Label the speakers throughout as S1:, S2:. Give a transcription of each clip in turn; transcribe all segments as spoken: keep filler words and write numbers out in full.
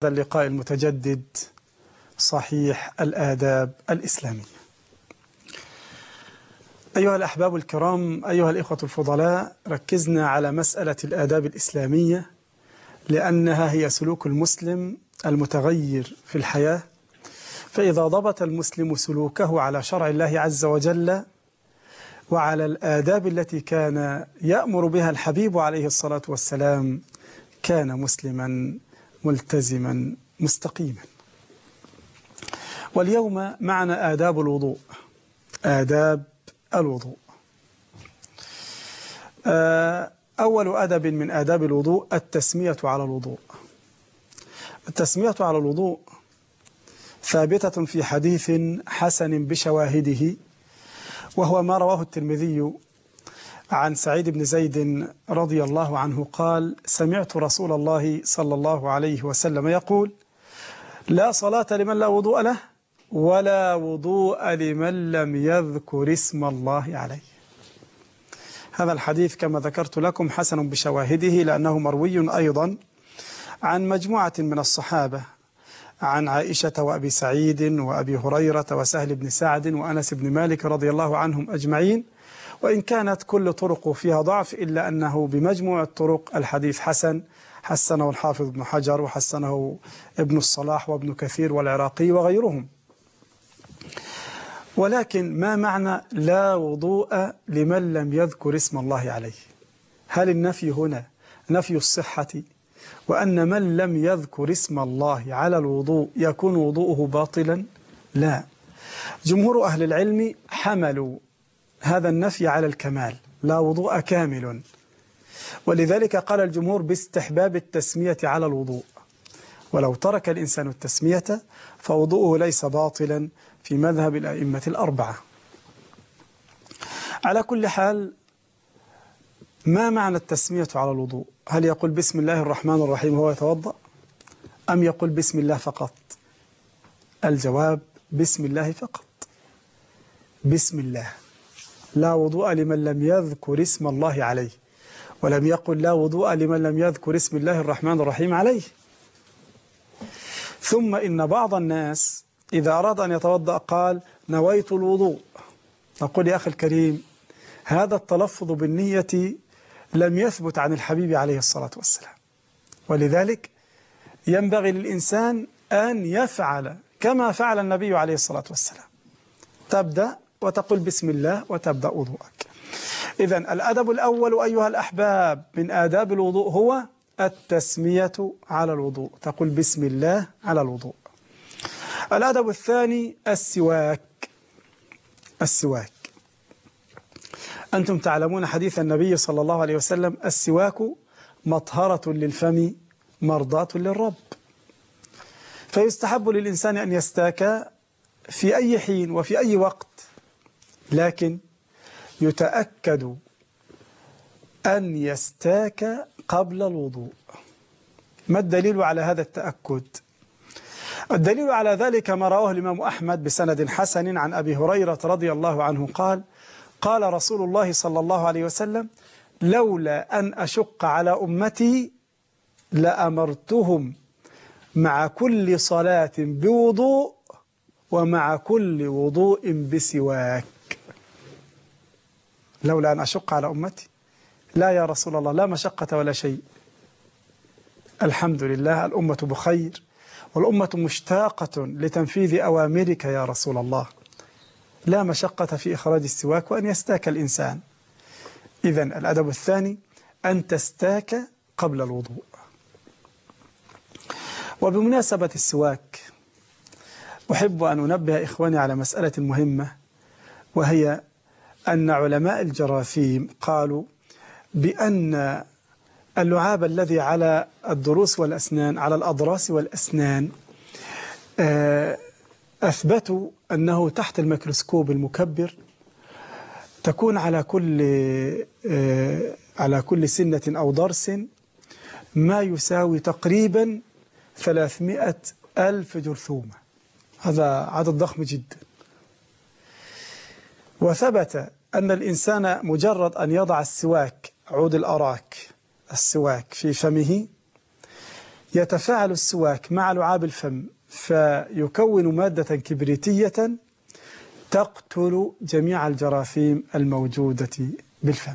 S1: اللقاء المتجدد صحيح الآداب الإسلامية. أيها الأحباب الكرام، أيها الإخوة الفضلاء، ركزنا على مسألة الآداب الإسلامية لأنها هي سلوك المسلم المتغير في الحياة، فإذا ضبط المسلم سلوكه على شرع الله عز وجل وعلى الآداب التي كان يأمر بها الحبيب عليه الصلاة والسلام كان مسلما ملتزما مستقيما. واليوم معنا آداب الوضوء. آداب الوضوء. أول أدب من آداب الوضوء التسمية على الوضوء. التسمية على الوضوء ثابتة في حديث حسن بشواهده، وهو ما رواه الترمذي عن سعيد بن زيد رضي الله عنه قال: سمعت رسول الله صلى الله عليه وسلم يقول: لا صلاة لمن لا وضوء له ولا وضوء لمن لم يذكر اسم الله عليه. هذا الحديث كما ذكرت لكم حسن بشواهده، لأنه مروي أيضا عن مجموعة من الصحابة، عن عائشة وأبي سعيد وأبي هريرة وسهل بن سعد وأنس بن مالك رضي الله عنهم أجمعين، وإن كانت كل طرق فيها ضعف إلا أنه بمجموع الطرق الحديث حسن، حسنه الحافظ ابن حجر وحسنه ابن الصلاح وابن كثير والعراقي وغيرهم. ولكن ما معنى لا وضوء لمن لم يذكر اسم الله عليه؟ هل النفي هنا نفي الصحة وأن من لم يذكر اسم الله على الوضوء يكون وضوءه باطلا؟ لا، جمهور أهل العلم حملوا هذا النفي على الكمال، لا وضوء كامل، ولذلك قال الجمهور باستحباب التسمية على الوضوء، ولو ترك الإنسان التسمية فوضوءه ليس باطلا في مذهب الأئمة الأربعة. على كل حال، ما معنى التسمية على الوضوء؟ هل يقول بسم الله الرحمن الرحيم وهو يتوضأ، أم يقول بسم الله فقط؟ الجواب بسم الله فقط. بسم الله. لا وضوء لمن لم يذكر اسم الله عليه، ولم يقل لا وضوء لمن لم يذكر اسم الله الرحمن الرحيم عليه. ثم إن بعض الناس إذا أراد أن يتوضأ قال نويت الوضوء. نقول يا أخي الكريم، هذا التلفظ بالنية لم يثبت عن الحبيب عليه الصلاة والسلام، ولذلك ينبغي للإنسان أن يفعل كما فعل النبي عليه الصلاة والسلام، تبدأ وتقول بسم الله وتبدأ وضوءك. إذن الأدب الأول أيها الأحباب من آداب الوضوء هو التسمية على الوضوء، تقول بسم الله على الوضوء. الأدب الثاني السواك. السواك، أنتم تعلمون حديث النبي صلى الله عليه وسلم: السواك مطهرة للفم مرضاة للرب. فيستحب للإنسان أن يستاك في أي حين وفي أي وقت، لكن يتأكد أن يستاك قبل الوضوء. ما الدليل على هذا التأكد؟ الدليل على ذلك ما رواه الإمام أحمد بسند حسن عن أبي هريرة رضي الله عنه قال: قال رسول الله صلى الله عليه وسلم: لولا أن أشق على أمتي لأمرتهم مع كل صلاة بوضوء ومع كل وضوء بسواك. لولا أن أشق على أمتي، لا يا رسول الله، لا مشقة ولا شيء، الحمد لله الأمة بخير والأمة مشتاقة لتنفيذ أوامرك يا رسول الله، لا مشقة في إخراج السواك وأن يستاك الإنسان. إذن الأدب الثاني أن تستاك قبل الوضوء. وبمناسبة السواك أحب أن أنبه إخواني على مسألة مهمة، وهي أن علماء الجراثيم قالوا بأن اللعاب الذي على الضروس والأسنان، على الأضراس والأسنان، أثبتوا أنه تحت الميكروسكوب المكبر تكون على كل على كل سنة أو ضرس ما يساوي تقريبا ثلاثمائة ألف جرثومة. هذا عدد ضخم جدا. وثبت أن الإنسان مجرد أن يضع السواك، عود الأراك، السواك في فمه يتفاعل السواك مع لعاب الفم فيكون مادة كبريتية تقتل جميع الجراثيم الموجودة بالفم.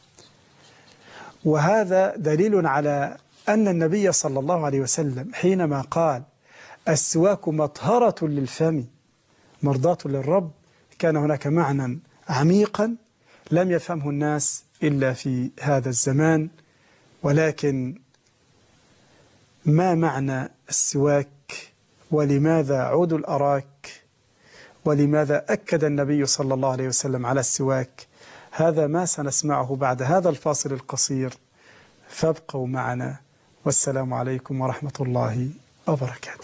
S1: وهذا دليل على أن النبي صلى الله عليه وسلم حينما قال السواك مطهرة للفم مرضاة للرب كان هناك معنى عميقا لم يفهمه الناس إلا في هذا الزمان. ولكن ما معنى السواك ولماذا عود الأراك ولماذا أكد النبي صلى الله عليه وسلم على السواك؟ هذا ما سنسمعه بعد هذا الفاصل القصير، فابقوا معنا والسلام عليكم ورحمة الله وبركاته.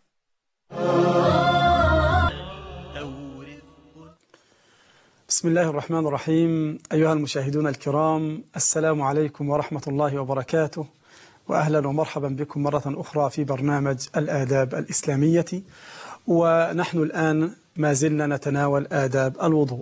S1: بسم الله الرحمن الرحيم. أيها المشاهدون الكرام، السلام عليكم ورحمة الله وبركاته، وأهلا ومرحبا بكم مرة أخرى في برنامج الآداب الإسلامية. ونحن الآن ما زلنا نتناول آداب الوضوء،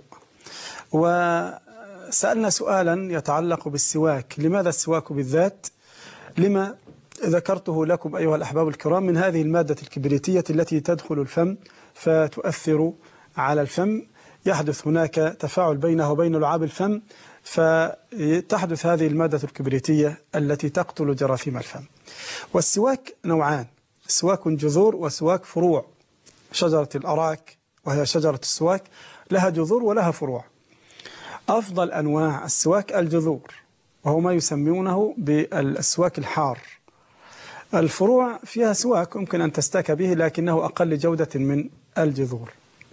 S1: وسألنا سؤالا يتعلق بالسواك. لماذا السواك بالذات؟ لما ذكرته لكم أيها الأحباب الكرام من هذه المادة الكبريتية التي تدخل الفم فتؤثر على الفم، يحدث هناك تفاعل بينه وبين لعاب الفم فتحدث هذه المادة الكبريتية التي تقتل جراثيم الفم. والسواك نوعان، سواك جذور وسواك فروع. شجرة الأراك وهي شجرة السواك لها جذور ولها فروع. أفضل أنواع السواك الجذور، وهو ما يسمونه بالسواك الحار. الفروع فيها سواك يمكن أن تستاك به لكنه أقل جودة من الجذور.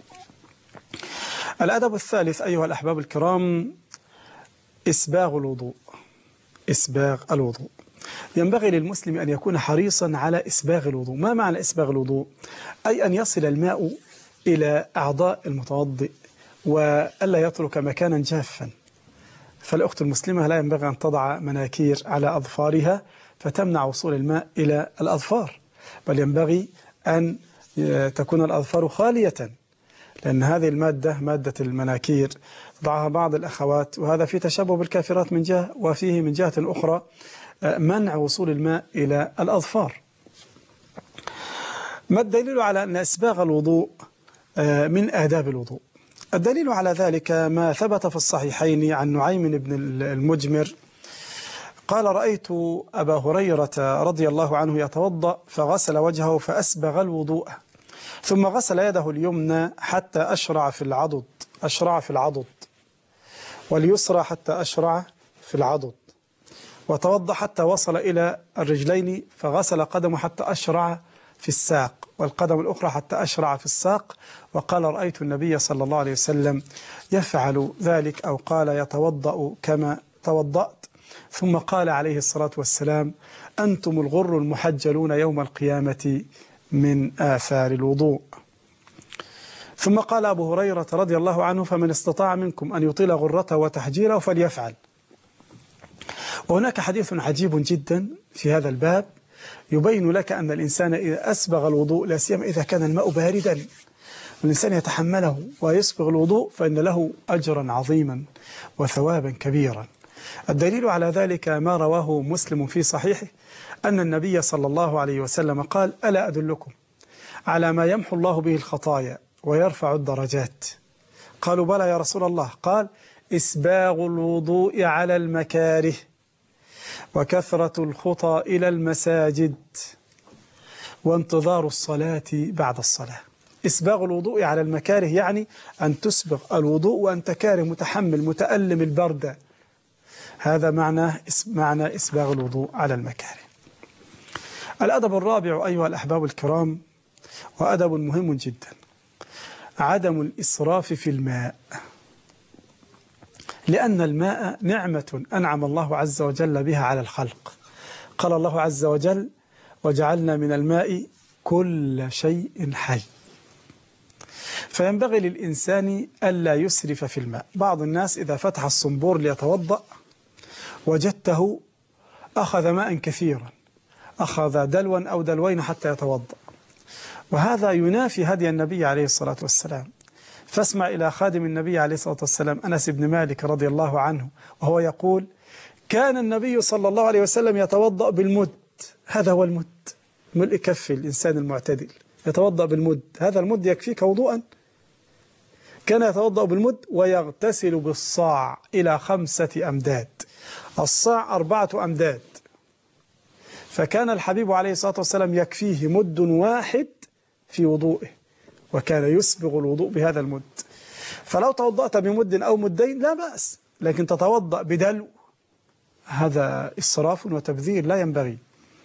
S1: الأدب الثالث أيها الأحباب الكرام إسباغ الوضوء. إسباغ الوضوء ينبغي للمسلم أن يكون حريصا على إسباغ الوضوء. ما معنى إسباغ الوضوء؟ أي أن يصل الماء إلى أعضاء المتوضئ وألا يترك مكانا جافا. فالأخت المسلمة لا ينبغي أن تضع مناكير على أظفارها فتمنع وصول الماء إلى الأظفار، بل ينبغي أن تكون الأظفار خالية، لأن هذه المادة مادة المناكير ضعها بعض الأخوات، وهذا في تشبه بالكافرات من جهة، وفيه من جهة أخرى منع وصول الماء إلى الأظفار. ما الدليل على أن إسباغ الوضوء من آداب الوضوء؟ الدليل على ذلك ما ثبت في الصحيحين عن نعيم بن المجمر قال رأيت أبا هريرة رضي الله عنه يتوضأ فغسل وجهه فأسبغ الوضوء، ثم غسل يده اليمنى حتى أشرع في العضد أشرع في العضد واليسرى حتى أشرع في العضد، وتوضأ حتى وصل إلى الرجلين فغسل قدمه حتى أشرع في الساق، والقدم الأخرى حتى أشرع في الساق. وقال رأيت النبي صلى الله عليه وسلم يفعل ذلك، أو قال يتوضأ كما توضأت. ثم قال عليه الصلاة والسلام أنتم الغر المحجلون يوم القيامة من آثار الوضوء. ثم قال أبو هريرة رضي الله عنه فمن استطاع منكم أن يطيل غرته وتحجيله فليفعل. وهناك حديث عجيب جدا في هذا الباب يبين لك أن الإنسان إذا أسبغ الوضوء، لا سيما إذا كان الماء باردا، الإنسان يتحمله ويسبغ الوضوء فإن له أجرا عظيما وثوابا كبيرا. الدليل على ذلك ما رواه مسلم في صحيحه أن النبي صلى الله عليه وسلم قال ألا أدلكم على ما يمحو الله به الخطايا ويرفع الدرجات؟ قالوا بلى يا رسول الله. قال إسباغ الوضوء على المكاره وكثرة الخطى إلى المساجد وانتظار الصلاة بعد الصلاة. إسباغ الوضوء على المكاره يعني أن تسبغ الوضوء وأنت كاره متحمل متألم البرد، هذا معنى معنى إسباغ الوضوء على المكاره. الأدب الرابع أيها الأحباب الكرام وأدب مهم جدا، عدم الإسراف في الماء، لأن الماء نعمة أنعم الله عز وجل بها على الخلق. قال الله عز وجل وجعلنا من الماء كل شيء حي. فينبغي للإنسان ألا يسرف في الماء. بعض الناس إذا فتح الصنبور ليتوضأ وجدته أخذ ماء كثيرا، أخذ دلوا أو دلوين حتى يتوضأ، وهذا ينافي هدي النبي عليه الصلاة والسلام. فاسمع إلى خادم النبي عليه الصلاة والسلام أنس بن مالك رضي الله عنه وهو يقول كان النبي صلى الله عليه وسلم يتوضأ بالمد، هذا هو المد، ملء كف الإنسان المعتدل، يتوضأ بالمد، هذا المد يكفيك وضوءا. كان يتوضأ بالمد ويغتسل بالصاع إلى خمسة أمداد، الصاع أربعة أمداد، فكان الحبيب عليه الصلاة والسلام يكفيه مد واحد في وضوئه، وكان يسبغ الوضوء بهذا المد. فلو توضأت بمد أو مدين لا بأس، لكن تتوضأ بدلو هذا إسراف وتبذير لا ينبغي.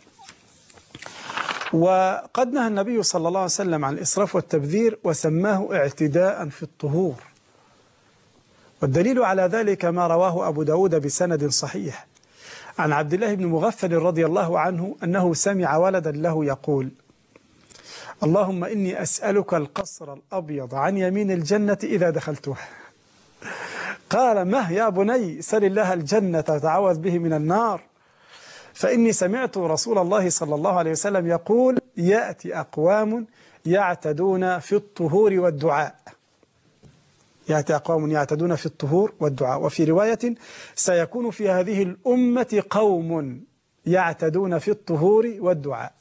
S1: وقد نهى النبي صلى الله عليه وسلم عن الإسراف والتبذير وسماه اعتداء في الطهور، والدليل على ذلك ما رواه أبو داود بسند صحيح عن عبد الله بن مغفل رضي الله عنه أنه سمع ولدا له يقول: اللهم إني أسألك القصر الأبيض عن يمين الجنة إذا دخلتها. قال: مه يا بني، سل الله الجنة تعوذ به من النار، فإني سمعت رسول الله صلى الله عليه وسلم يقول: يأتي أقوام يعتدون في الطهور والدعاء. يأتي أقوام يعتدون في الطهور والدعاء. وفي رواية: سيكون في هذه الأمة قوم يعتدون في الطهور والدعاء.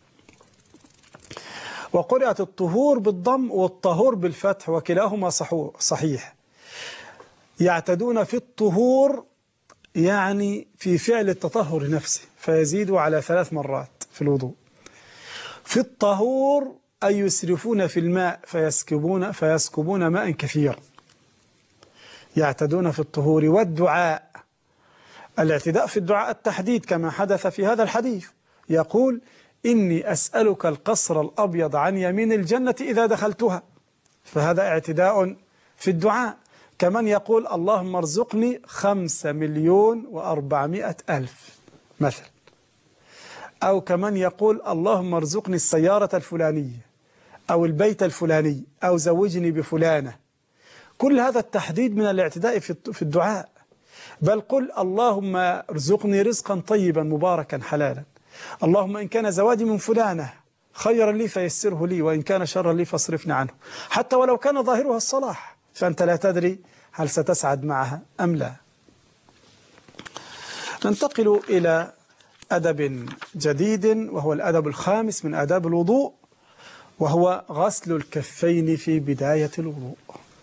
S1: وقرأت الطهور بالضم والطهور بالفتح، وكلاهما صحيح. يعتدون في الطهور يعني في فعل التطهر نفسه، فيزيد على ثلاث مرات في الوضوء. في الطهور أي يسرفون في الماء فيسكبون, فيسكبون ماء كثيرا. يعتدون في الطهور والدعاء. الاعتداء في الدعاء التحديد كما حدث في هذا الحديث، يقول: إني أسألك القصر الأبيض عن يمين الجنة إذا دخلتها، فهذا اعتداء في الدعاء. كمن يقول: اللهم ارزقني خمسة مليون وأربعمائة ألف مثلا، أو كمن يقول: اللهم ارزقني السيارة الفلانية أو البيت الفلاني أو زوجني بفلانة. كل هذا التحديد من الاعتداء في الدعاء. بل قل: اللهم ارزقني رزقا طيبا مباركا حلالا، اللهم إن كان زواجي من فلانة خيرا لي فيسره لي، وإن كان شرا لي فاصرفني عنه. حتى ولو كان ظاهرها الصلاح، فأنت لا تدري هل ستسعد معها أم لا. ننتقل إلى أدب جديد، وهو الأدب الخامس من آداب الوضوء، وهو غسل الكفين في بداية الوضوء.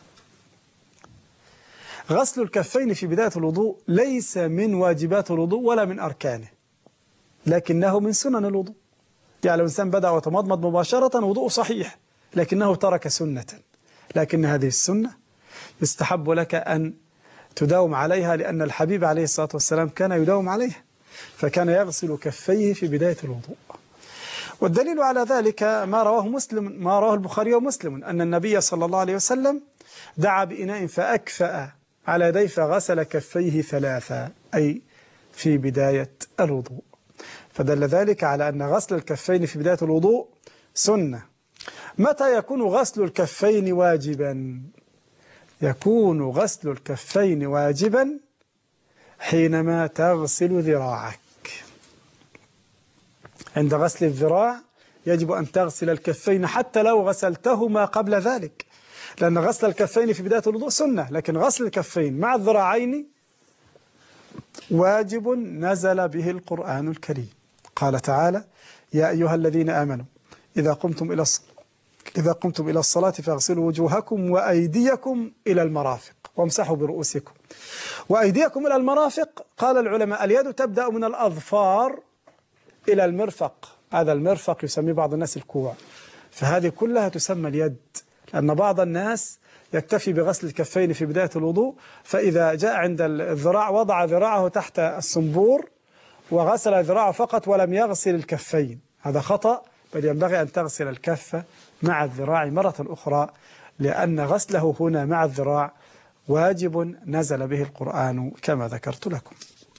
S1: غسل الكفين في بداية الوضوء ليس من واجبات الوضوء ولا من أركانه، لكنه من سنن الوضوء. يعني لو الإنسان بدأ وتمضمض مباشرة وضوء صحيح، لكنه ترك سنة، لكن هذه السنة يستحب لك أن تداوم عليها، لأن الحبيب عليه الصلاة والسلام كان يداوم عليها، فكان يغسل كفيه في بداية الوضوء. والدليل على ذلك ما رواه مسلم ما رواه البخاري ومسلم أن النبي صلى الله عليه وسلم دعا بإناء فأكفأ على يديه فغسل كفيه ثلاثة، أي في بداية الوضوء. فدل ذلك على أن غسل الكفين في بداية الوضوء سنة. متى يكون غسل الكفين واجبا؟ يكون غسل الكفين واجبا حينما تغسل ذراعك. عند غسل الذراع يجب أن تغسل الكفين حتى لو غسلتهما قبل ذلك، لأن غسل الكفين في بداية الوضوء سنة، لكن غسل الكفين مع الذراعين واجب نزل به القرآن الكريم. قال تعالى: يا أيها الذين آمنوا إذا قمتم إلى الصلاة إذا قمتم إلى الصلاة فاغسلوا وجوهكم وأيديكم إلى المرافق وامسحوا برؤوسكم. وأيديكم إلى المرافق، قال العلماء اليد تبدأ من الأظفار إلى المرفق، هذا المرفق يسميه بعض الناس الكوع، فهذه كلها تسمى اليد، لأن بعض الناس يكتفي بغسل الكفين في بداية الوضوء، فإذا جاء عند الذراع وضع ذراعه تحت السنبور وغسل ذراعه فقط ولم يغسل الكفين، هذا خطأ، بل ينبغي أن تغسل الكف مع الذراع مرة أخرى، لأن غسله هنا مع الذراع واجب نزل به القرآن كما ذكرت لكم.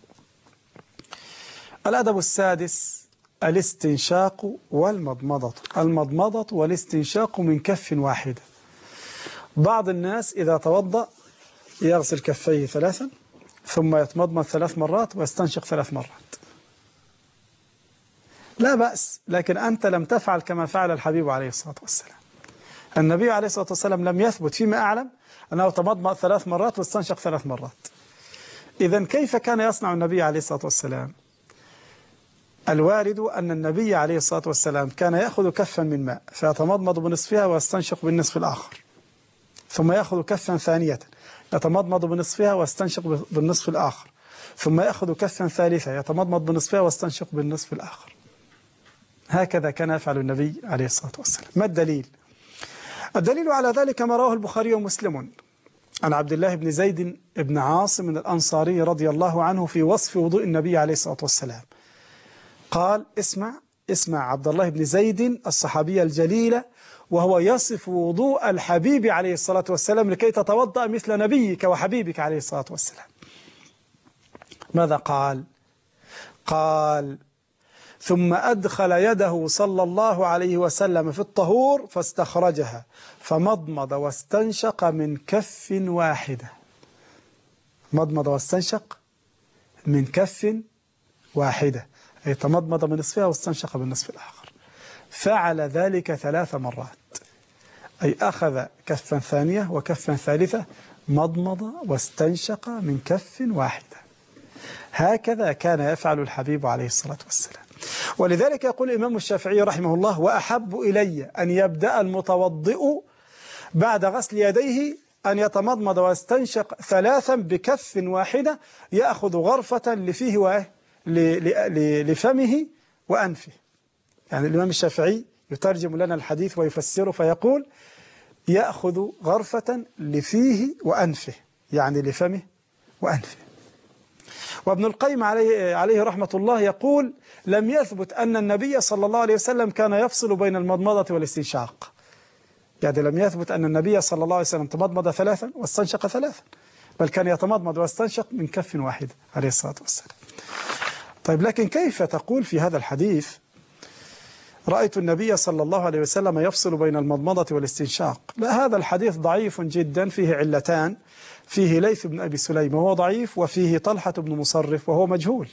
S1: الأدب السادس الاستنشاق والمضمضة. المضمضة والاستنشاق من كف واحدة. بعض الناس إذا توضأ يغسل كفيه ثلاثا ثم يتمضمض ثلاث مرات ويستنشق ثلاث مرات. لا بأس، لكن أنت لم تفعل كما فعل الحبيب عليه الصلاة والسلام. النبي عليه الصلاة والسلام لم يثبت فيما أعلم أنه تمضمض ثلاث مرات واستنشق ثلاث مرات. إذن كيف كان يصنع النبي عليه الصلاة والسلام؟ الوارد أن النبي عليه الصلاة والسلام كان يأخذ كفا من ماء فيتمضمض بنصفها ويستنشق بالنصف الآخر، ثم يأخذ كفا ثانية يتمضمض بنصفها ويستنشق بالنصف الآخر، ثم يأخذ كفا ثالثة يتمضمض بنصفها ويستنشق بالنصف الآخر. هكذا كان يفعل النبي عليه الصلاة والسلام. ما الدليل؟ الدليل على ذلك ما رواه البخاري ومسلم عن عبد الله بن زيد بن عاصم الأنصاري رضي الله عنه في وصف وضوء النبي عليه الصلاة والسلام. قال: اسمع اسمع عبد الله بن زيد الصحابي الجليل وهو يصف وضوء الحبيب عليه الصلاة والسلام لكي تتوضأ مثل نبيك وحبيبك عليه الصلاة والسلام. ماذا قال؟ قال: ثم أدخل يده صلى الله عليه وسلم في الطهور فاستخرجها فمضمض واستنشق من كف واحدة. مضمض واستنشق من كف واحدة، أي تمضمض بنصفها واستنشق بالنصف الآخر. فعل ذلك ثلاث مرات، أي أخذ كفا ثانية وكفا ثالثة، مضمض واستنشق من كف واحدة. هكذا كان يفعل الحبيب عليه الصلاة والسلام. ولذلك يقول الإمام الشافعي رحمه الله: وأحب إلي أن يبدأ المتوضئ بعد غسل يديه أن يتمضمض ويستنشق ثلاثا بكف واحدة يأخذ غرفة لفيه لفمه وأنفه. يعني الإمام الشافعي يترجم لنا الحديث ويفسره فيقول: يأخذ غرفة لفيه وأنفه، يعني لفمه وأنفه. وابن القيم عليه, عليه رحمة الله يقول: لم يثبت أن النبي صلى الله عليه وسلم كان يفصل بين المضمضة والاستنشاق. يعني لم يثبت أن النبي صلى الله عليه وسلم تمضمض ثلاثا واستنشق ثلاثا، بل كان يتمضمض واستنشق من كف واحد عليه الصلاة والسلام. طيب، لكن كيف تقول في هذا الحديث: رأيت النبي صلى الله عليه وسلم يفصل بين المضمضة والاستنشاق؟ لا، هذا الحديث ضعيف جدا، فيه علتان: فيه ليث بن أبي سليم وهو ضعيف، وفيه طلحة بن مصرف وهو مجهول.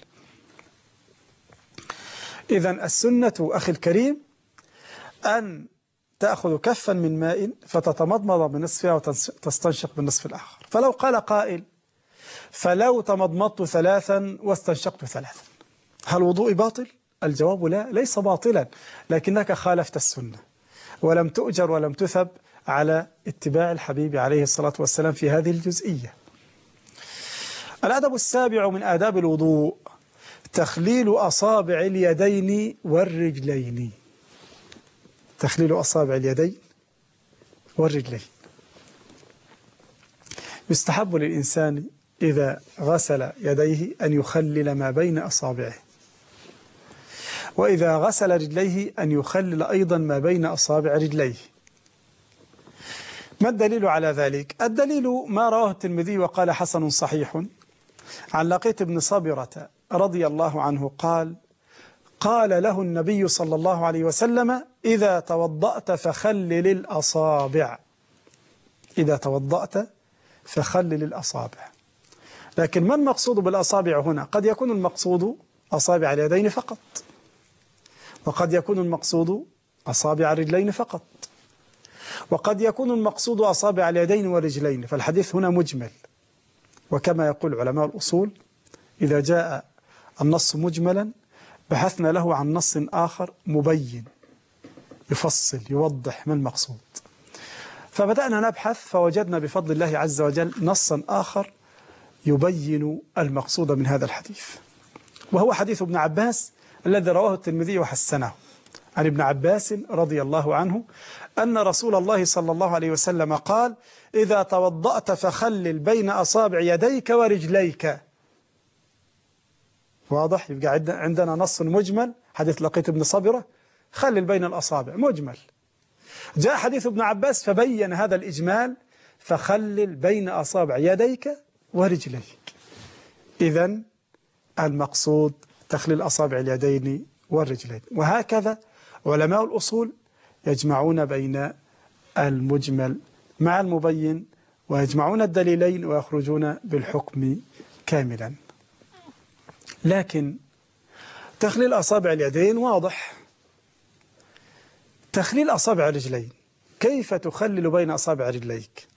S1: إذن السنة أخي الكريم أن تأخذ كفا من ماء فتتمضمض بنصفها وتستنشق بالنصف الآخر. فلو قال قائل: فلو تمضمضت ثلاثا واستنشقت ثلاثا، هل وضوئي باطل؟ الجواب: لا، ليس باطلا، لكنك خالفت السنة ولم تؤجر ولم تثب على اتباع الحبيب عليه الصلاة والسلام في هذه الجزئية. الأدب السابع من آداب الوضوء: تخليل أصابع اليدين والرجلين. تخليل أصابع اليدين والرجلين. يستحب للإنسان إذا غسل يديه أن يخلل ما بين أصابعه، وإذا غسل رجليه أن يخلل أيضا ما بين أصابع رجليه. ما الدليل على ذلك؟ الدليل ما رواه الترمذي وقال حسن صحيح عن لقيط بن صبرة رضي الله عنه قال: قال له النبي صلى الله عليه وسلم: إذا توضأت فخلل الأصابع. إذا توضأت فخلل الأصابع. لكن ما المقصود بالأصابع هنا؟ قد يكون المقصود أصابع اليدين فقط، وقد يكون المقصود أصابع الرجلين فقط، وقد يكون المقصود أصابع اليدين والرجلين، فالحديث هنا مجمل. وكما يقول علماء الأصول: إذا جاء النص مجملا بحثنا له عن نص آخر مبين يفصل يوضح ما المقصود. فبدأنا نبحث فوجدنا بفضل الله عز وجل نصا آخر يبين المقصود من هذا الحديث، وهو حديث ابن عباس الذي رواه الترمذي وحسنه عن ابن عباس رضي الله عنه أن رسول الله صلى الله عليه وسلم قال: إذا توضأت فخلل بين أصابع يديك ورجليك. واضح؟ يبقى عندنا نص مجمل، حديث لقيط بن صبرة، خلل بين الأصابع، مجمل. جاء حديث ابن عباس فبين هذا الإجمال: فخلل بين أصابع يديك ورجليك. إذن المقصود تخليل أصابع اليدين والرجلين. وهكذا علماء الأصول يجمعون بين المجمل مع المبين، ويجمعون الدليلين ويخرجون بالحكم كاملا. لكن تخليل أصابع اليدين واضح. تخليل أصابع الرجلين، كيف تخلل بين أصابع رجليك؟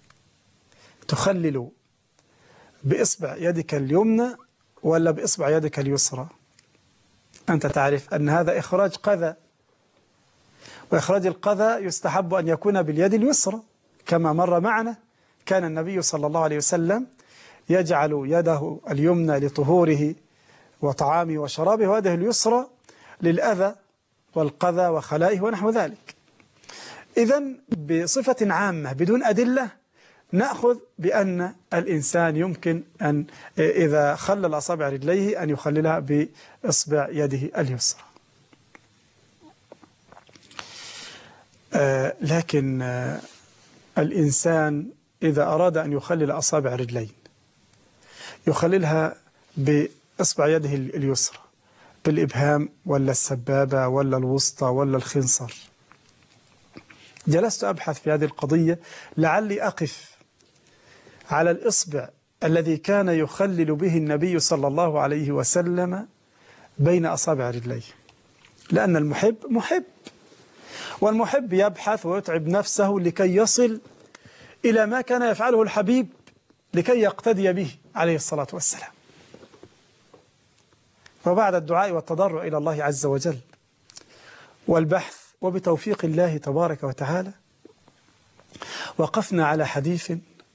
S1: تخلل بإصبع يدك اليمنى ولا بإصبع يدك اليسرى؟ أنت تعرف أن هذا إخراج قذى، وإخراج القذى يستحب أن يكون باليد اليسرى كما مر معنا. كان النبي صلى الله عليه وسلم يجعل يده اليمنى لطهوره وطعامه وشرابه، ويده اليسرى للأذى والقذى وخلائه ونحو ذلك. إذن بصفة عامة بدون أدلة نأخذ بأن الإنسان يمكن أن إذا خلل أصابع رجليه أن يخللها بإصبع يده اليسرى. آه لكن آه الإنسان إذا أراد أن يخلل أصابع رجلين يخللها بإصبع يده اليسرى بالإبهام ولا السبابة ولا الوسطى ولا الخنصر. جلست أبحث في هذه القضية لعلي أقف على الإصبع الذي كان يخلل به النبي صلى الله عليه وسلم بين أصابع رجليه، لأن المحب محب، والمحب يبحث ويتعب نفسه لكي يصل إلى ما كان يفعله الحبيب لكي يقتدي به عليه الصلاة والسلام. وبعد الدعاء والتضرع إلى الله عز وجل والبحث وبتوفيق الله تبارك وتعالى وقفنا على حديث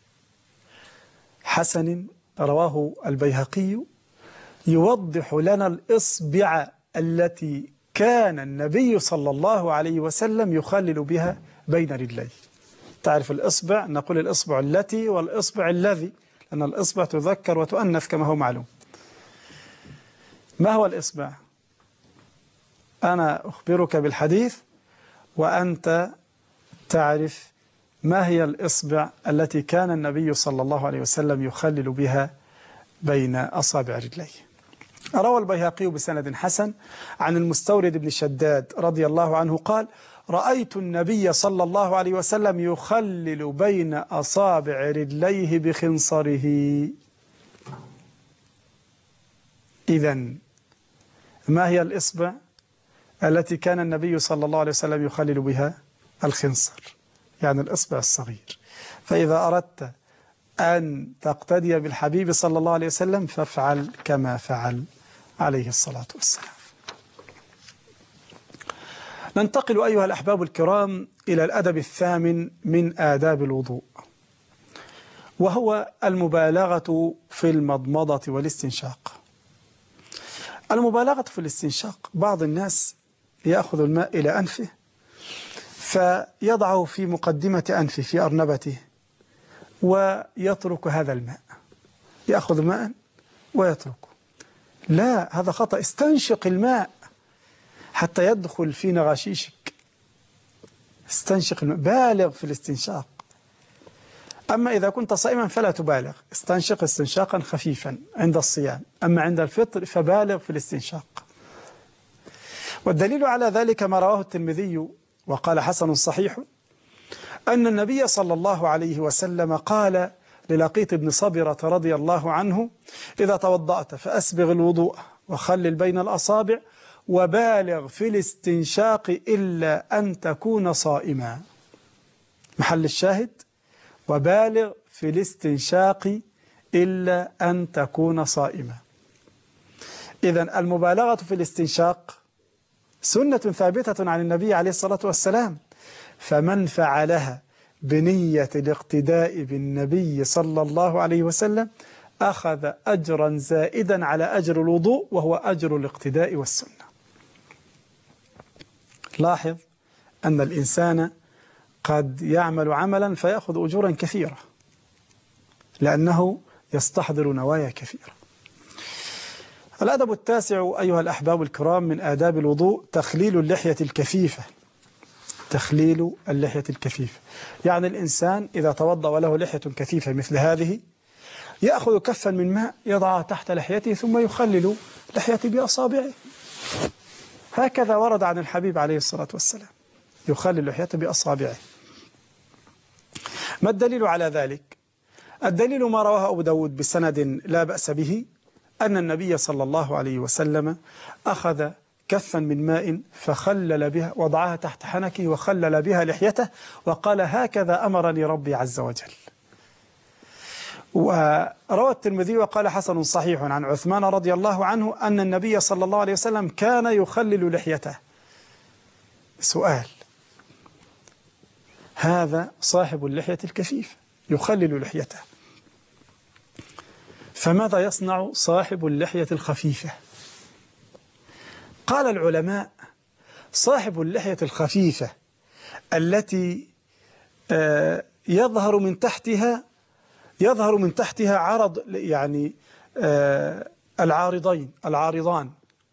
S1: حسن رواه البيهقي يوضح لنا الإصبع التي كان النبي صلى الله عليه وسلم يخلل بها بين رجليه. تعرف الإصبع، نقول الإصبع التي والإصبع الذي، لأن الإصبع تذكر وتؤنث كما هو معلوم. ما هو الإصبع؟ أنا أخبرك بالحديث وأنت تعرف ما هي الإصبع التي كان النبي صلى الله عليه وسلم يخلل بها بين أصابع رجليه. روى البيهقي بسند حسن عن المستورد بن شداد رضي الله عنه قال: رأيت النبي صلى الله عليه وسلم يخلل بين أصابع رجليه بخنصره. إذن ما هي الإصبع التي كان النبي صلى الله عليه وسلم يخلل بها؟ الخنصر، يعني الإصبع الصغير. فإذا أردت أن تقتدي بالحبيب صلى الله عليه وسلم فافعل كما فعل عليه الصلاة والسلام. ننتقل أيها الأحباب الكرام إلى الأدب الثامن من آداب الوضوء، وهو المبالغة في المضمضة والاستنشاق. المبالغة في الاستنشاق، بعض الناس يأخذ الماء إلى أنفه فيضعه في مقدمة أنفه في أرنبته ويترك هذا الماء، يأخذ ماء ويتركه. لا، هذا خطأ. استنشق الماء حتى يدخل في نغاشيشك، استنشق الماء، بالغ في الاستنشاق. أما إذا كنت صائما فلا تبالغ، استنشق استنشاقا خفيفا عند الصيام، أما عند الفطر فبالغ في الاستنشاق. والدليل على ذلك ما رواه الترمذي وقال حسن صحيح أن النبي صلى الله عليه وسلم قال للقيط بن صبرة رضي الله عنه: إذا توضأت فأسبغ الوضوء وخلل بين الأصابع وبالغ في الاستنشاق إلا أن تكون صائما. محل الشاهد: وبالغ في الاستنشاق إلا أن تكون صائما. إذن المبالغة في الاستنشاق سنة ثابتة عن النبي عليه الصلاة والسلام، فمن فعلها بنية الاقتداء بالنبي صلى الله عليه وسلم أخذ أجرا زائدا على أجر الوضوء، وهو أجر الاقتداء والسنة. لاحظ أن الإنسان قد يعمل عملا فيأخذ أجورا كثيرة لأنه يستحضر نوايا كثيرة. الأدب التاسع أيها الأحباب الكرام من آداب الوضوء تخليل اللحية الكثيفة. تخليل اللحية الكثيفة يعني الإنسان إذا توضأ وله لحية كثيفة مثل هذه يأخذ كفا من ماء يضعها تحت لحيته ثم يخلل لحيته بأصابعه. هكذا ورد عن الحبيب عليه الصلاة والسلام، يخلل لحيته بأصابعه. ما الدليل على ذلك؟ الدليل ما رواه أبو داود بسند لا بأس به أن النبي صلى الله عليه وسلم أخذ كفا من ماء فخلل بها، وضعها تحت حنكه وخلل بها لحيته وقال: هكذا أمرني ربي عز وجل. وروى الترمذي وقال حسن صحيح عن عثمان رضي الله عنه أن النبي صلى الله عليه وسلم كان يخلل لحيته. سؤال: هذا صاحب اللحية الكثيفة يخلل لحيته، فماذا يصنع صاحب اللحية الخفيفة؟ قال العلماء: صاحب اللحية الخفيفة التي يظهر من تحتها يظهر من تحتها عرض، يعني العارضين العارضان،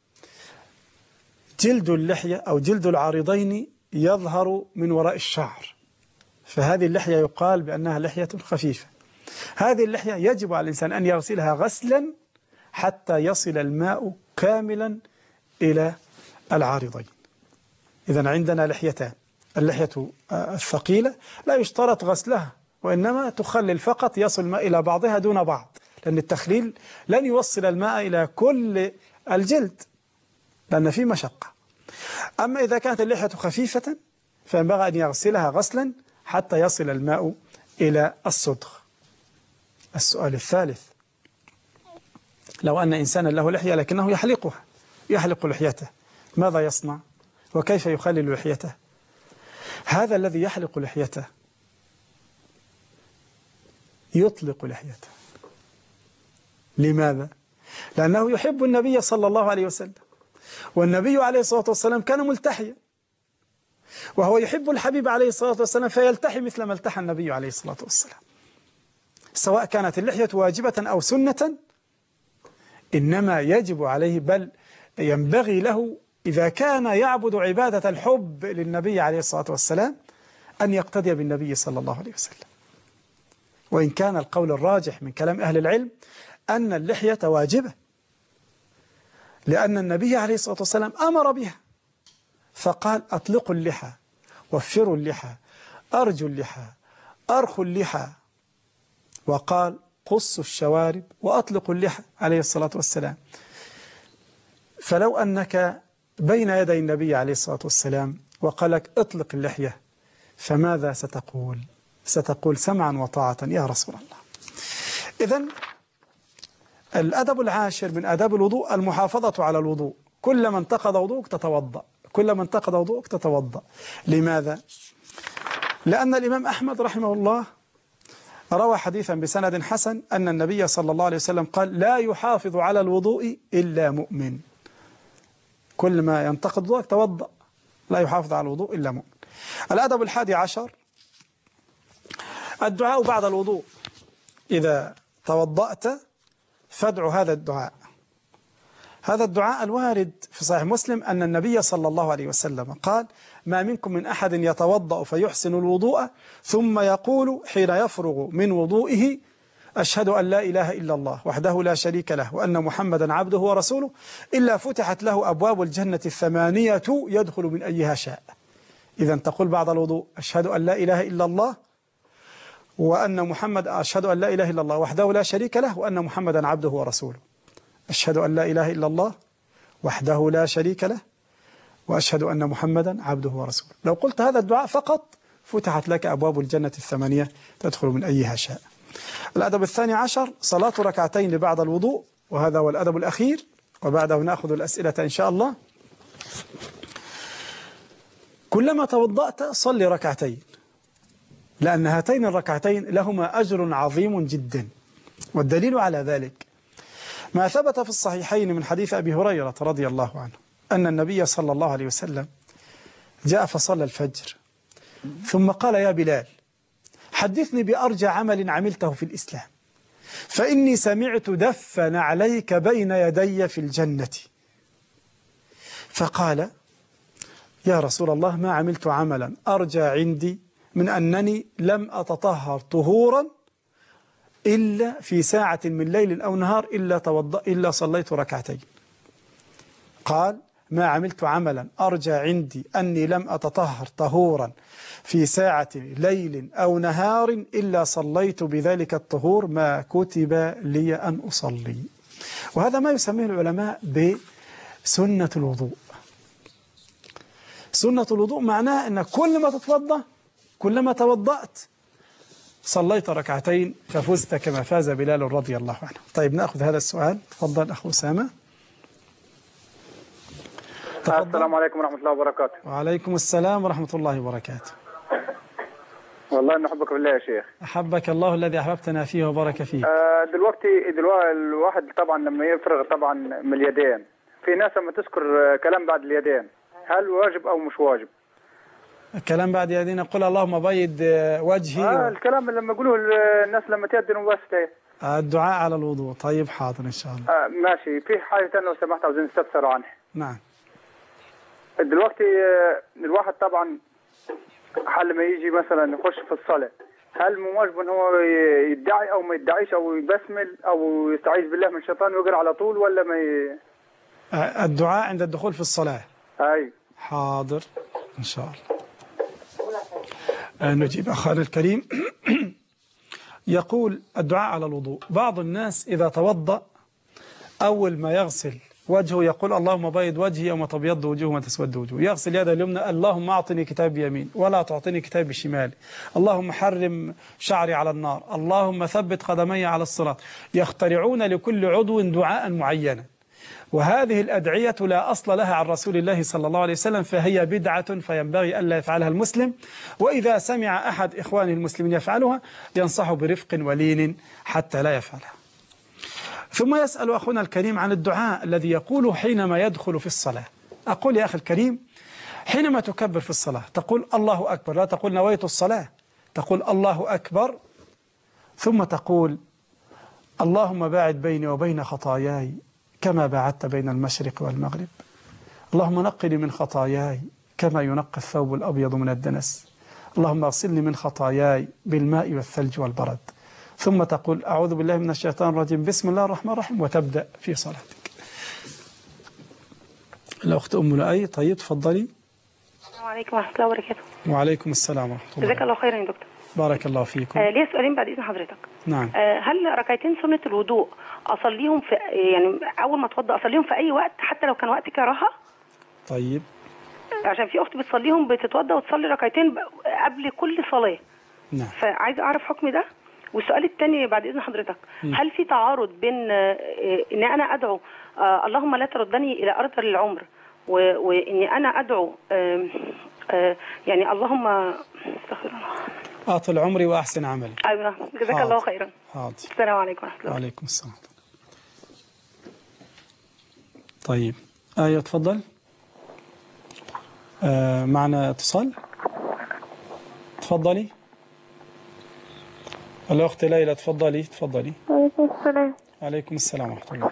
S1: جلد اللحية أو جلد العارضين يظهر من وراء الشعر، فهذه اللحية يقال بأنها لحية خفيفة. هذه اللحية يجب على الإنسان أن يغسلها غسلا حتى يصل الماء كاملا إلى العارضين. إذن عندنا لحيتان: اللحية الثقيلة لا يشترط غسلها، وإنما تخلل فقط، يصل الماء إلى بعضها دون بعض، لأن التخليل لن يوصل الماء إلى كل الجلد لأن فيه مشقة. أما إذا كانت اللحية خفيفة فينبغي أن يغسلها غسلا حتى يصل الماء إلى الصدغ. السؤال الثالث: لو أن إنسانا له لحية لكنه يحلقها يحلق لحيته، ماذا يصنع وكيف يخلل لحيته؟ هذا الذي يحلق لحيته يطلق لحيته. لماذا؟ لأنه يحب النبي صلى الله عليه وسلم، والنبي عليه الصلاة والسلام كان ملتحيا، وهو يحب الحبيب عليه الصلاة والسلام فيلتحي مثل ما التحى النبي عليه الصلاة والسلام، سواء كانت اللحية واجبة أو سنة، إنما يجب عليه، بل ينبغي له إذا كان يعبد عبادة الحب للنبي عليه الصلاة والسلام أن يقتدي بالنبي صلى الله عليه وسلم. وإن كان القول الراجح من كلام أهل العلم أن اللحية واجبة، لأن النبي عليه الصلاة والسلام أمر بها، فقال: أطلقوا اللحى، وفروا اللحى، أرجوا اللحى، أرخوا اللحى، وقال: قصوا الشوارب وأطلقوا اللحى عليه الصلاة والسلام. فلو أنك بين يدي النبي عليه الصلاة والسلام وقال لك اطلق اللحية، فماذا ستقول؟ ستقول: سمعا وطاعة يا رسول الله. إذن الأدب العاشر من آداب الوضوء المحافظة على الوضوء. كلما انتقض وضوءك تتوضأ، كلما انتقض وضوءك تتوضأ. لماذا؟ لأن الإمام أحمد رحمه الله روى حديثا بسند حسن أن النبي صلى الله عليه وسلم قال: لا يحافظ على الوضوء إلا مؤمن. كل ما ينتقض وضوءك توضأ، لا يحافظ على الوضوء إلا مؤمن. الأدب الحادي عشر الدعاء بعد الوضوء. إذا توضأت فادعو هذا الدعاء. هذا الدعاء الوارد في صحيح مسلم أن النبي صلى الله عليه وسلم قال: ما منكم من أحد يتوضأ فيحسن الوضوء ثم يقول حين يفرغ من وضوئه: أشهد أن لا إله إلا الله وحده لا شريك له وأن محمدا عبده ورسوله، إلا فتحت له أبواب الجنة الثمانية يدخل من أيها شاء. إذا تقول بعد الوضوء: أشهد أن لا إله إلا الله وأن محمد أشهد أن لا إله إلا الله وحده لا شريك له وأن محمدا عبده ورسوله. أشهد أن لا إله إلا الله وحده لا شريك له وأشهد أن محمدا عبده ورسوله. لو قلت هذا الدعاء فقط فتحت لك أبواب الجنة الثمانية تدخل من أيها شاء. الأدب الثاني عشر صلاة ركعتين بعد الوضوء، وهذا هو الأدب الأخير، وبعده نأخذ الأسئلة إن شاء الله. كلما توضأت صل ركعتين، لأن هاتين الركعتين لهما أجر عظيم جدا. والدليل على ذلك ما ثبت في الصحيحين من حديث أبي هريرة رضي الله عنه أن النبي صلى الله عليه وسلم جاء فصلى الفجر ثم قال: يا بلال حدثني بأرجى عمل عملته في الإسلام، فإني سمعت دفا عليك بين يدي في الجنة. فقال: يا رسول الله ما عملت عملا أرجى عندي من أنني لم أتطهر طهورا إلا في ساعة من ليل أو نهار إلا توضأ إلا صليت ركعتين. قال: ما عملت عملا أرجى عندي أني لم أتطهر طهورا في ساعة ليل أو نهار إلا صليت بذلك الطهور ما كتب لي أن أصلي. وهذا ما يسميه العلماء بسنة الوضوء. سنة الوضوء معناه أن كل ما تتوضأ كلما توضأت صليت ركعتين ففزت كما فاز بلال رضي الله عنه. طيب نأخذ هذا السؤال. تفضل أخو أسامة.
S2: السلام عليكم ورحمة الله وبركاته.
S1: وعليكم السلام ورحمة الله وبركاته.
S2: والله إن أحبك بالله يا شيخ.
S1: أحبك الله الذي أحببتنا فيه وبارك فيه.
S2: آه دلوقتي دلوقتي الواحد طبعا لما يفرغ طبعا من اليدين، في ناس لما تذكر كلام بعد اليدين هل واجب أو مش واجب؟
S1: الكلام بعد يدين قل اللهم بيض وجهي.
S2: آه الكلام لما يقولوه الناس لما تيدنوا بس
S1: الدعاء على الوضوء. طيب حاضر إن شاء الله.
S2: آه ماشي. في حاجة ثانية لو سمحت عاوزين نستفسر عنها.
S1: نعم.
S2: دلوقتي الواحد طبعا حال ما يجي مثلا يخش في الصلاة، هل من واجبه ان هو يدعي او ما يدعيش او يبسمل او يستعيذ بالله من الشيطان ويقرا على طول ولا ما ي...
S1: الدعاء عند الدخول في الصلاة.
S2: اي
S1: حاضر ان شاء الله. نجيب اخانا الكريم. يقول الدعاء على الوضوء. بعض الناس إذا توضأ أول ما يغسل وجهه يقول اللهم بيض وجهي يوم تبيض وجوه وما تسود وجوه. يغسل يده اليمنى اللهم أعطني كتاب بيمين ولا تعطيني كتاب بشمالي. اللهم حرم شعري على النار. اللهم ثبت قدمي على الصراط. يخترعون لكل عضو دعاء معينا، وهذه الأدعية لا أصل لها عن رسول الله صلى الله عليه وسلم، فهي بدعة فينبغي ألا يفعلها المسلم. وإذا سمع أحد إخوانه المسلمين يفعلها ينصح برفق ولين حتى لا يفعلها. ثم يسأل أخونا الكريم عن الدعاء الذي يقوله حينما يدخل في الصلاة. أقول يا أخي الكريم، حينما تكبر في الصلاة تقول الله أكبر، لا تقول نويت الصلاة، تقول الله أكبر، ثم تقول اللهم باعد بيني وبين خطاياي كما باعدت بين المشرق والمغرب. اللهم نقني من خطاياي كما ينقى الثوب الأبيض من الدنس. اللهم اغسلني من خطاياي بالماء والثلج والبرد. ثم تقول أعوذ بالله من الشيطان الرجيم بسم الله الرحمن الرحيم وتبدأ في صلاتك. الأخت أم لؤي. طيب تفضلي.
S3: السلام عليكم ورحمة الله وبركاته.
S1: وعليكم السلام ورحمة الله.
S3: جزاك الله خيرا يا دكتور.
S1: بارك الله فيكم.
S3: آه ليه سؤالين بعد إذن حضرتك.
S1: نعم.
S3: آه هل ركعتين سنة الوضوء أصليهم في يعني أول ما أتوضأ أصليهم في أي وقت حتى لو كان وقت كراهة؟ طيب. عشان في أخت بتصليهم بتتوضأ وتصلي ركعتين قبل كل صلاة.
S1: نعم.
S3: فعايز أعرف حكم ده. والسؤال الثاني بعد إذن حضرتك، م. هل في تعارض بين آه إن أنا أدعو آه اللهم لا تردني إلى أرض العمر وإني أنا أدعو آه آه يعني اللهم استغفر الله
S1: أطل عمري وأحسن عملي.
S3: أيوة جزاك الله خيرا.
S1: حاضر.
S3: السلام عليكم ورحمة الله.
S1: وعليكم السلام. طيب آية تفضل. آه معنا اتصال. تفضلي. الأخت ليلى تفضلي تفضلي.
S4: وعليكم السلام.
S1: وعليكم السلام ورحمة الله.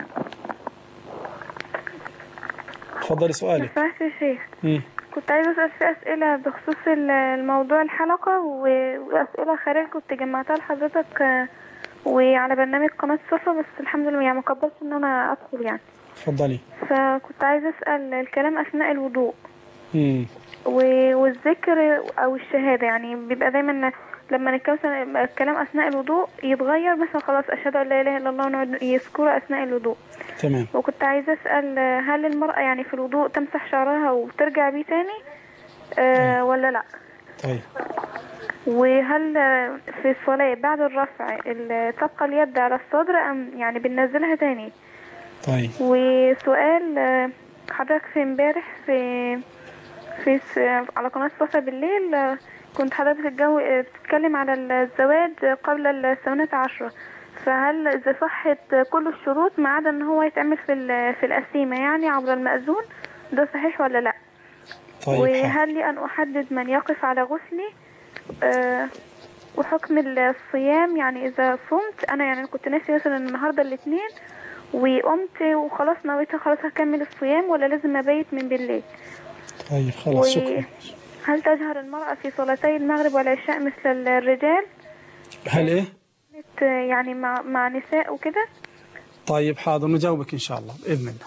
S1: تفضلي سؤالك.
S4: صحيح يا شيخ.
S1: مم.
S4: كنت عايزة أسأل في أسئلة بخصوص الموضوع الحلقة وأسئلة خارج كنت جمعتها لحضرتك وعلى برنامج قناة صفا، بس الحمد لله يعني ما قدرتش إن أنا أدخل يعني.
S1: تفضلي.
S4: فكنت عايزة أسأل الكلام أثناء الوضوء.
S1: مم.
S4: والذكر أو الشهادة، يعني بيبقى دايما لما نتكلم الكلام أثناء الوضوء يتغير، مثلا خلاص أشهد أن لا إله إلا الله ونقعد يذكره أثناء الوضوء.
S1: تمام.
S4: وكنت عايزة أسأل هل المرأة يعني في الوضوء تمسح شعرها وترجع بيه تاني آه ولا لا؟
S1: طيب.
S4: وهل في الصلاة بعد الرفع تبقى اليد على الصدر أم يعني بننزلها تاني؟
S1: طيب.
S4: وسؤال حضرتك في امبارح في في على قناة صفا بالليل كنت حضرتك الجو بتتكلم على الزواج قبل السنة عشرة، فهل إذا صحت كل الشروط ما عدا إن هو يتعمل في في القسيمة يعني عبر المأذون، ده صحيح ولا لا؟
S1: طيب.
S4: وهل لي أن أحدد من يقف على غسلي؟ أه وحكم الصيام يعني إذا صمت أنا يعني كنت ناسي مثلا النهاردة الاثنين وقمت وخلاص نويت خلاص هكمل الصيام ولا لازم أبيت من بالليل؟
S1: طيب خلاص شكرا.
S4: هل تجهر المرأة في صلاتي المغرب والعشاء مثل الرجال؟
S1: هل إيه؟
S4: يعني مع مع نساء وكده؟
S1: طيب حاضر نجاوبك إن شاء الله بإذن الله.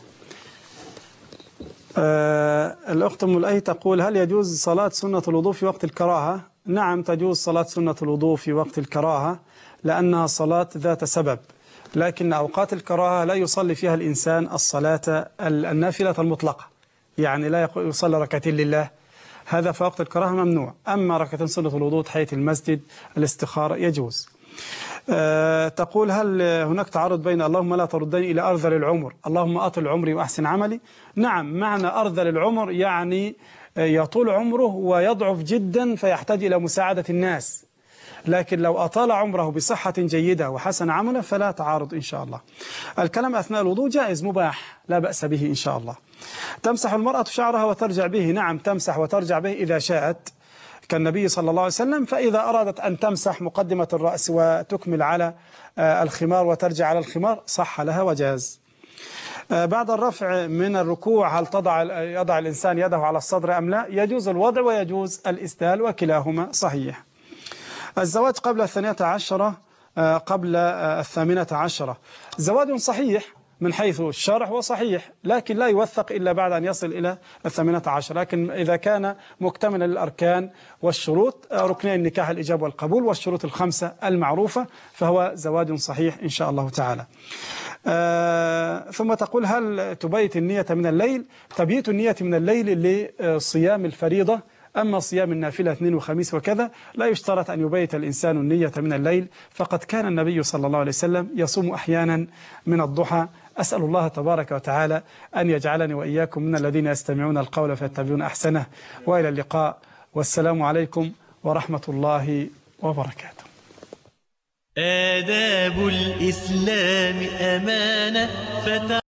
S1: آه الأخت أم لؤي تقول هل يجوز صلاة سنة الوضوء في وقت الكراهة؟ نعم تجوز صلاة سنة الوضوء في وقت الكراهة لأنها صلاة ذات سبب، لكن أوقات الكراهة لا يصلي فيها الإنسان الصلاة النافلة المطلقة، يعني لا يصلي ركعتين لله، هذا في وقت الكراهة ممنوع. أما ركعتين سنة الوضوء تحية المسجد الاستخارة يجوز. أه تقول هل هناك تعارض بين اللهم لا تردني إلى أرذل العمر اللهم أطل عمري وأحسن عملي؟ نعم، معنى أرذل العمر يعني يطول عمره ويضعف جدا فيحتاج إلى مساعدة الناس، لكن لو أطال عمره بصحة جيدة وحسن عمله فلا تعارض إن شاء الله. الكلام أثناء الوضوء جائز مباح لا بأس به إن شاء الله. تمسح المرأة شعرها وترجع به؟ نعم تمسح وترجع به إذا شاءت كالنبي صلى الله عليه وسلم. فإذا أرادت أن تمسح مقدمة الرأس وتكمل على الخمار وترجع على الخمار صح لها وجاز. بعد الرفع من الركوع هل تضع يضع الإنسان يده على الصدر أم لا؟ يجوز الوضع ويجوز الإسدال وكلاهما صحيح. الزواج قبل الثانية عشرة قبل الثامنة عشرة زواج صحيح من حيث الشرع وصحيح، لكن لا يوثق إلا بعد أن يصل إلى الثامنة عشرة. لكن إذا كان مكتملا للأركان والشروط ركني النكاح الإجابة والقبول والشروط الخمسة المعروفة فهو زواج صحيح إن شاء الله تعالى. آه ثم تقول هل تبيت النية من الليل؟ تبييت النية من الليل لصيام الفريضة، أما صيام النافلة اثنين وخميس وكذا لا يشترط أن يبيت الإنسان النية من الليل، فقد كان النبي صلى الله عليه وسلم يصوم أحيانا من الضحى. أسأل الله تبارك وتعالى أن يجعلني وإياكم من الذين يستمعون القول فيتبعون أحسنه، وإلى اللقاء والسلام عليكم ورحمة الله وبركاته.
S5: آداب الإسلام أمانة.